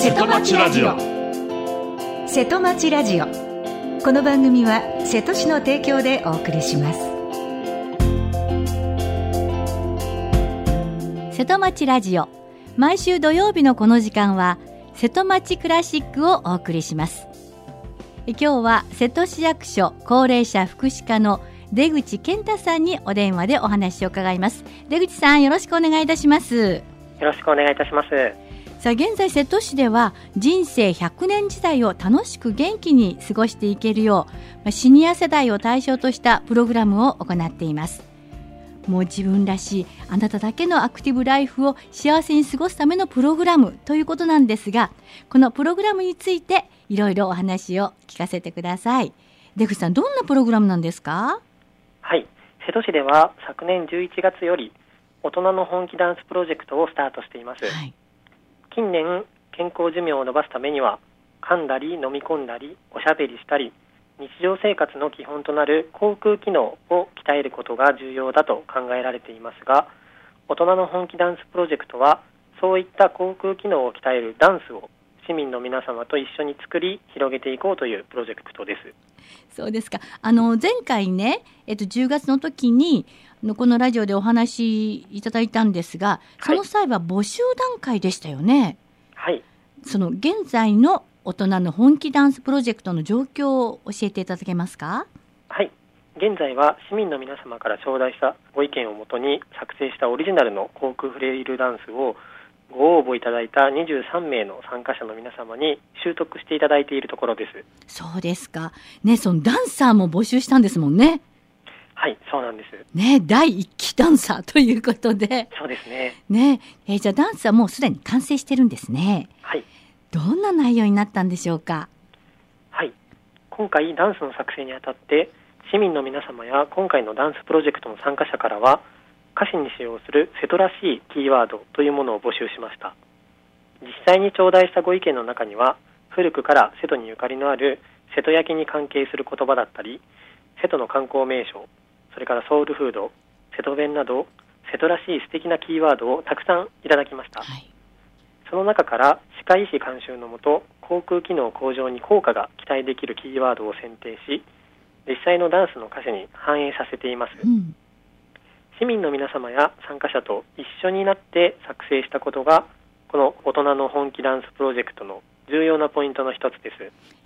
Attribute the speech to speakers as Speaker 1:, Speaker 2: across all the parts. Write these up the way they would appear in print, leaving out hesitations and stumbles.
Speaker 1: 瀬戸町ラジオ。瀬戸町ラジオ、この番組は瀬戸市の提供でお送りします。
Speaker 2: 瀬戸町ラジオ、毎週土曜日のこの時間は瀬戸町クラシックをお送りします。今日は瀬戸市役所高齢者福祉課の出口健太さんにお電話でお話を伺います。出口さん、よろしくお願いいたします。
Speaker 3: よろしくお願いいたします。
Speaker 2: さあ、現在瀬戸市では人生100年時代を楽しく元気に過ごしていけるよう、シニア世代を対象としたプログラムを行っています。もう自分らしいあなただけのアクティブライフを幸せに過ごすためのプログラムということなんですが、このプログラムについていろいろお話を聞かせてください。出口さん、どんなプログラムなんですか？
Speaker 3: はい、瀬戸市では昨年11月より大人の本気ダンスプロジェクトをスタートしています。はい、近年健康寿命を延ばすためには噛んだり飲み込んだりおしゃべりしたり日常生活の基本となる口腔機能を鍛えることが重要だと考えられていますが、大人の本気ダンスプロジェクトはそういった口腔機能を鍛えるダンスを市民の皆様と一緒に作り広げていこうというプロジェクトです。
Speaker 2: そうですか。前回ね、10月の時にこのラジオでお話いただいたんですが、その際は募集段階でしたよね。
Speaker 3: はい。
Speaker 2: その現在の大人の本気ダンスプロジェクトの状況を教えていただけますか？
Speaker 3: はい。現在は市民の皆様から頂戴したご意見をもとに作成したオリジナルの口腔フレイルダンスをご応募いただいた23名の参加者の皆様に習得していただいているところです。
Speaker 2: そうですか。ね、そのダンサーも募集したんですもんね。
Speaker 3: はい、そうなんです。
Speaker 2: ね、第一期ダンサーということで。
Speaker 3: そうですね。
Speaker 2: ね、じゃあダンスはもうすでに完成してるんですね。
Speaker 3: はい。
Speaker 2: どんな内容になったんでしょうか？
Speaker 3: はい。今回ダンスの作成にあたって市民の皆様や今回のダンスプロジェクトの参加者からは歌詞に使用する瀬戸らしいキーワードというものを募集しました。実際に頂戴したご意見の中には古くから瀬戸にゆかりのある瀬戸焼に関係する言葉だったり瀬戸の観光名所、それからソウルフード、瀬戸弁など瀬戸らしい素敵なキーワードをたくさんいただきました。はい、その中から歯科医師監修のもと口腔機能向上に効果が期待できるキーワードを選定し実際のダンスの歌詞に反映させています。市民の皆様や参加者と一緒になって作成したことがこの大人の本気ダンスプロジェクトの重要なポイントの一つです。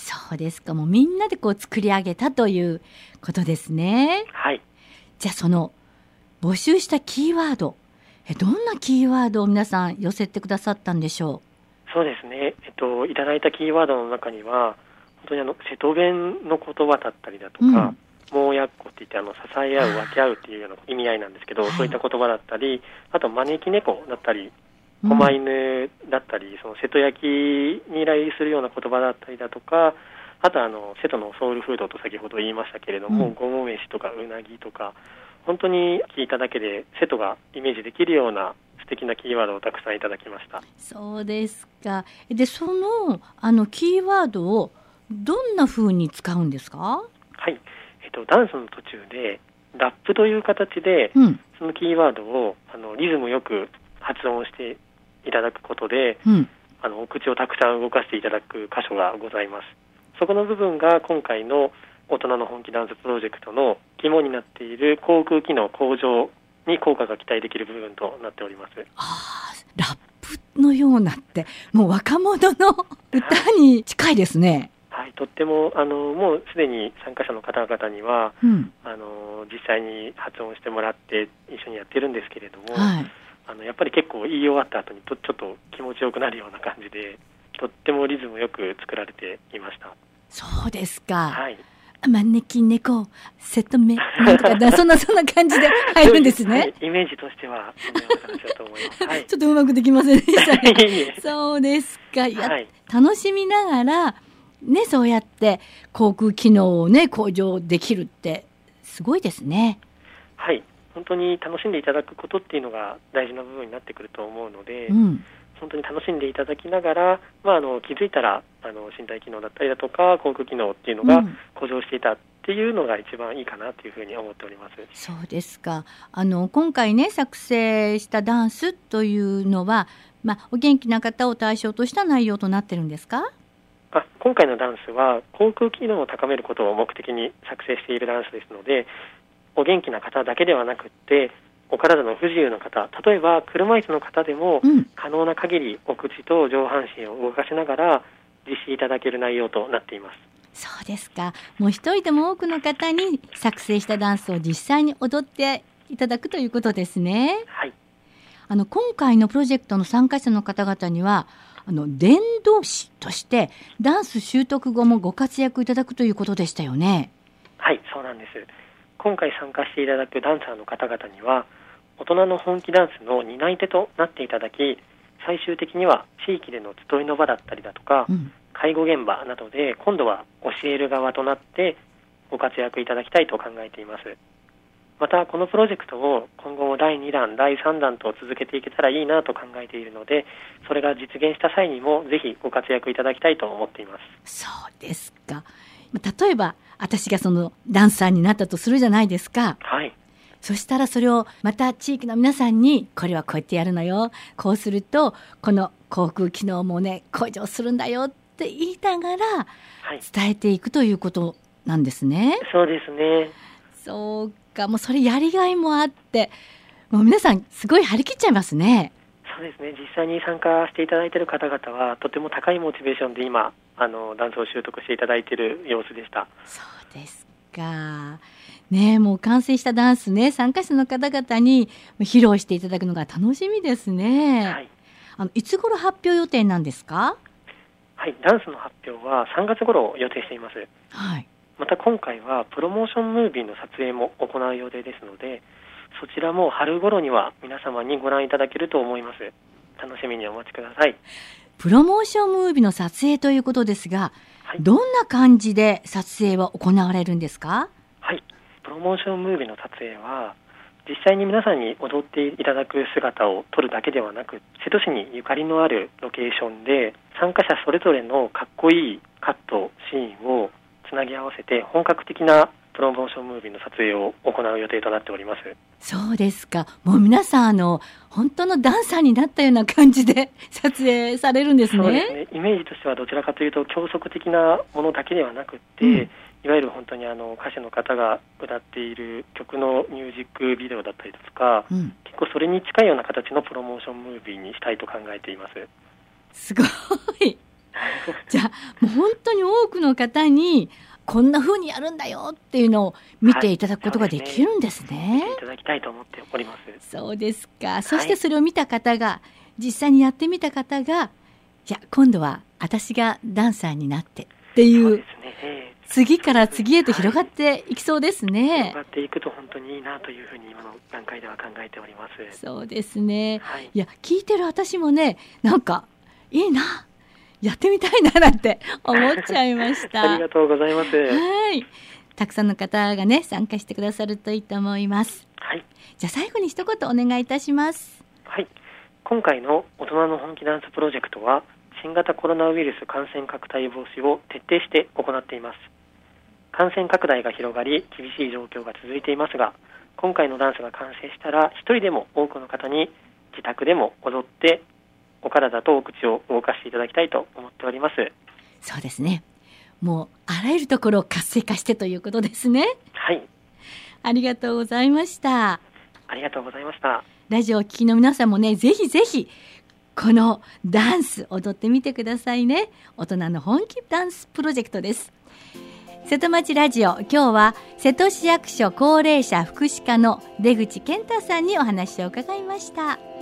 Speaker 2: そうですか。もうみんなで作り上げたということですね。
Speaker 3: はい。
Speaker 2: じゃあその募集したキーワード、どんなキーワードを皆さん寄せてくださったんでしょ
Speaker 3: う？そうですね。いただいたキーワードの中には本当に瀬戸弁の言葉だったりだとか、もうやっこって言って支え合う分け合うっていうような意味合いなんですけど、そういった言葉だったり、あと招き猫だったり狛犬だったり、その瀬戸焼に由来するような言葉だったりだとか、あと瀬戸のソウルフードと先ほど言いましたけれども、ごも飯とかうなぎとか、本当に聞いただけで瀬戸がイメージできるような素敵なキーワードをたくさんいただきました。
Speaker 2: そうですか。でそのキーワードをどんな風に使うんですか？
Speaker 3: はい、ダンスの途中でラップという形で、そのキーワードをリズムよく発音していただくことで、お口をたくさん動かしていただく箇所がございます。そこの部分が今回の大人の本気ダンスプロジェクトの肝になっている口腔機能向上に効果が期待できる部分となっております。
Speaker 2: ラップのようなってもう若者の歌に近いですね。
Speaker 3: はい、とってももうすでに参加者の方々には、実際に発音してもらって一緒にやってるんですけれども、やっぱり結構言い終わった後にちょっと気持ちよくなるような感じでとってもリズムよく作られていました。
Speaker 2: そうですか。
Speaker 3: はい。
Speaker 2: 招き猫瀬戸目なんとかそんな感じで入るんですね。
Speaker 3: はい、イメージとしてはそんなような感じだと思います。はい、
Speaker 2: ちょっとうまくできませんでしたね。そうですか。楽しみながらね、そうやって口腔機能をね向上できるってすごいですね。
Speaker 3: はい、本当に楽しんでいただくことっていうのが大事な部分になってくると思うので、本当に楽しんでいただきながら、気づいたら身体機能だったりだとか口腔機能っていうのが向上していたっっていうのが一番いいかなというふうに思っております。
Speaker 2: そうですか。今回ね作成したダンスというのは、お元気な方を対象とした内容となってるんですか？
Speaker 3: 今回のダンスは口腔機能を高めることを目的に作成しているダンスですので、お元気な方だけではなくってお体の不自由な方、例えば車椅子の方でも可能な限りお口と上半身を動かしながら実施いただける内容となっています。
Speaker 2: そうですか。もう一人でも多くの方に作成したダンスを実際に踊っていただくということですね。
Speaker 3: はい。
Speaker 2: 今回のプロジェクトの参加者の方々には伝道師としてダンス習得後もご活躍いただくということでしたよね。
Speaker 3: はい、そうなんです。今回参加していただくダンサーの方々には大人の本気ダンスの担い手となっていただき、最終的には地域での集いの場だったりだとか、介護現場などで今度は教える側となってご活躍いただきたいと考えています。またこのプロジェクトを今後も第2弾第3弾と続けていけたらいいなと考えているので、それが実現した際にもぜひご活躍いただきたいと思っています。
Speaker 2: そうですか。例えば私がそのダンサーになったとするじゃないですか。
Speaker 3: はい。
Speaker 2: そしたらそれをまた地域の皆さんにこれはこうやってやるのよ、こうするとこの口腔機能もね向上するんだよって言いながら伝えていくということなんですね。
Speaker 3: そうですね。
Speaker 2: そうか。もうそれやりがいもあってもう皆さんすごい張り切っちゃいますね。
Speaker 3: そうですね。実際に参加していただいている方々はとても高いモチベーションで今ダンスを習得していただいている様子でした。
Speaker 2: そうですかね。もう完成したダンスね、参加者の方々に披露していただくのが楽しみですね。
Speaker 3: はい。
Speaker 2: いつ頃発表予定なんですか？
Speaker 3: はい、ダンスの発表は3月頃を予定しています。
Speaker 2: はい。
Speaker 3: また今回はプロモーションムービーの撮影も行う予定ですので、そちらも春頃には皆様にご覧いただけると思います。楽しみにお待ちください。
Speaker 2: プロモーションムービーの撮影ということですが、
Speaker 3: はい、
Speaker 2: どんな感じで撮影は行われるんですか？
Speaker 3: はい、プロモーションムービーの撮影は実際に皆さんに踊っていただく姿を撮るだけではなく、瀬戸市にゆかりのあるロケーションで参加者それぞれのかっこいいカットシーンをつなぎ合わせて本格的なプロモーションムービーの撮影を行う予定となっております。
Speaker 2: そうですか。もう皆さん本当のダンサーになったような感じで撮影されるんですね。
Speaker 3: そうですね。イメージとしてはどちらかというと教則的なものだけではなくって、いわゆる本当に歌手の方が歌っている曲のミュージックビデオだったりとか、結構それに近いような形のプロモーションムービーにしたいと考えています。
Speaker 2: すごい。じゃあもう本当に多くの方にこんな風にやるんだよっていうのを見ていただくことができるんですね。
Speaker 3: 見ていただきたいと思っております。
Speaker 2: そうですか。そしてそれを見た方が、実際にやってみた方が、じゃあ今度は私がダンサーになってっていう、
Speaker 3: そうですね。
Speaker 2: 次から次へと広がっていきそうですね。
Speaker 3: 広がっていくと本当にいいなというふうに今の段階では考えております。
Speaker 2: そうですね。
Speaker 3: はい、
Speaker 2: いや聞いてる私もね、なんかいいな、やってみたいななんて思っちゃいました。
Speaker 3: ありがとうございます。
Speaker 2: はい。たくさんの方がね参加してくださるといいと思います。
Speaker 3: はい。
Speaker 2: じゃあ最後に一言お願いいたします。
Speaker 3: はい。今回の大人の本気ダンスプロジェクトは新型コロナウイルス感染拡大防止を徹底して行っています。感染拡大が広がり厳しい状況が続いていますが、今回のダンスが完成したら一人でも多くの方に自宅でも踊ってお体とお口を動かしていただきたいと思っております。
Speaker 2: そうですね。もうあらゆるところを活性化してということですね。
Speaker 3: はい。
Speaker 2: ありがとうございました。
Speaker 3: ありがとうございました。
Speaker 2: ラジオをお聞きの皆さんもね、ぜひぜひこのダンス踊ってみてくださいね。大人の本気ダンスプロジェクトです。瀬戸町ラジオ、今日は瀬戸市役所高齢者福祉課の出口健太さんにお話を伺いました。